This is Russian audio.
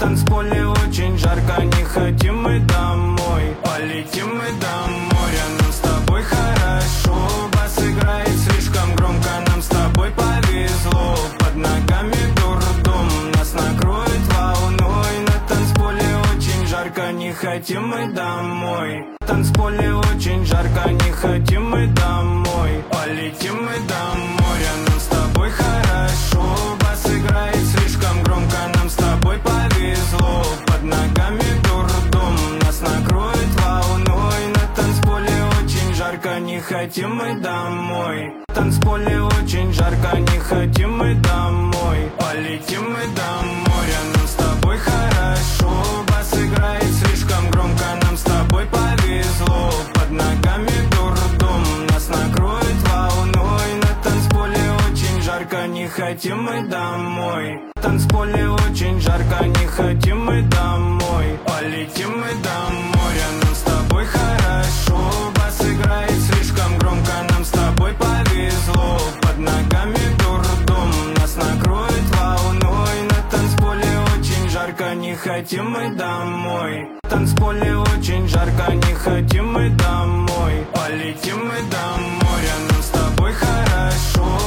танцполе очень жарко, не хотим мы домой. Полетим мы до моря, нам с тобой хорошо. Бас играет слишком громко, нам с тобой повезло. Под ногами дурдом, нас накроет волной. На танцполе очень жарко, не хотим мы домой. Танцполе очень жарко, не хотим мы домой. Полетим мы до моря, нам с тобой хорошо. Бас играет слишком громко, нам с тобой повезло. Под ногами дурдом, нас накроет волной. На танцполе очень жарко, не хотим мы домой. Танцполе очень жарко, не хотим мы домой. Полетим мы до моря, нам с тобой хорошо. Бас играет слишком громко, нам с тобой повезло. Под ногами дурдом, нас накроет волной. На танцполе очень жарко, не хотим мы домой. Танцполе очень жарко, не хотим мы домой. Полетим мы до моря, нам с тобой хорошо. Бас играет слишком громко, нам с тобой повезло. Под ногами дурдом, нас накроет волной. На танцполе очень жарко, не хотим мы домой. Танцполе очень жарко, не хотим мы домой. Полетим мы до моря, нам с тобой хорошо.